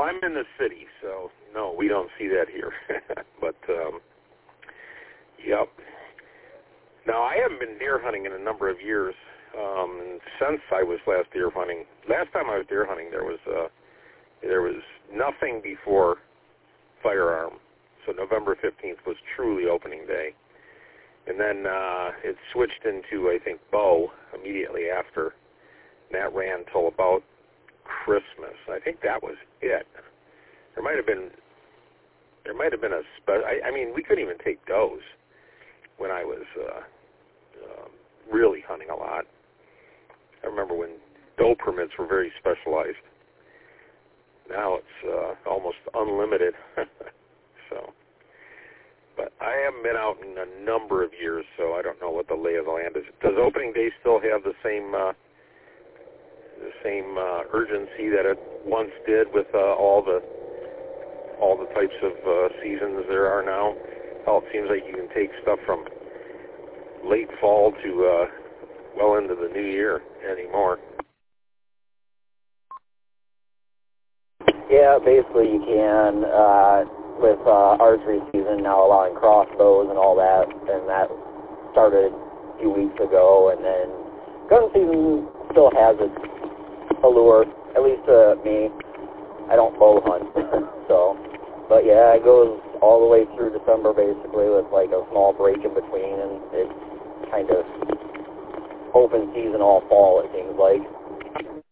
I'm in the city, so no, we don't see that here. But, yep. Now, I haven't been deer hunting in a number of years. And since I was last time I was deer hunting, there was nothing before firearm. So November 15th was truly opening day. And then it switched into, I think, bow immediately after. And that ran till about Christmas. I think that was it. There might have been a I mean, we couldn't even take does when I was really hunting a lot. I remember when doe permits were very specialized. Now it's almost unlimited. So, but I haven't been out in a number of years, so I don't know what the lay of the land is. Does opening day still have the same urgency that it once did with all the types of seasons there are now? Well, it seems like you can take stuff from late fall to well into the new year anymore. Yeah, basically you can, with archery season now allowing crossbows and all that, and that started a few weeks ago, and then gun season still has its allure, at least to me. I don't bow hunt, so, but yeah, it goes all the way through December basically with like a small break in between, and it's kind of open season all fall, it seems like.